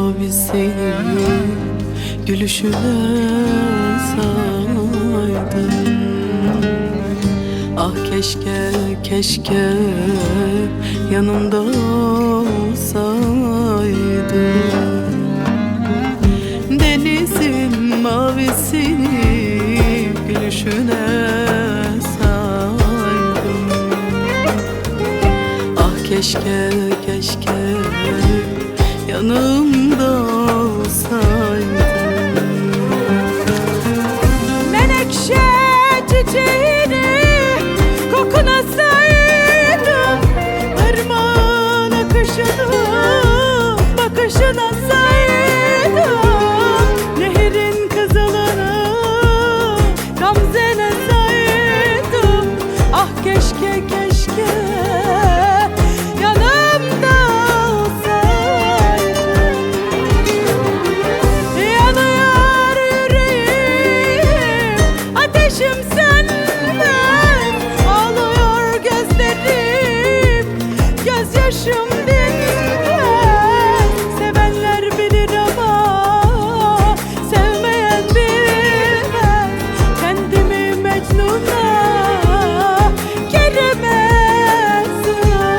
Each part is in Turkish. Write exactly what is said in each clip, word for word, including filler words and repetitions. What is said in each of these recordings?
mavisini gülüşüne saydım. Ah keşke, keşke yanımda olsaydı. Denizin mavisini gülüşüne saydım. Ah keşke, keşke yanımda olsaydın. Menekşe çiçeğini kokuna saydım. Irmağın akışını bakışına saydım. Nehirin kızılını gamzene saydım. Ah keşke, keşke yanımda olsaydın. Yanıyor yüreğim, ateşim sönmez. Ağlıyor gözlerim, gözyaşım dinmez. Sevenler bilir ama sevmeyen bilmez. Kendimi Mecnun'a keremezsin.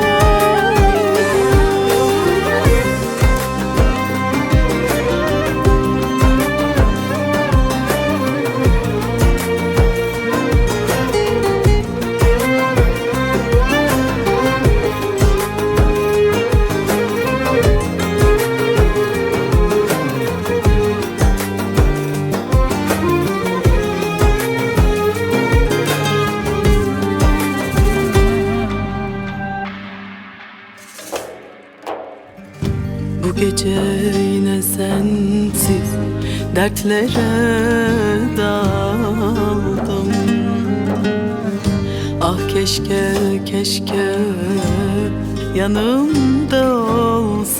Bu gece yine sensiz dertlere daldım. Ah keşke, keşke yanımda olsaydın.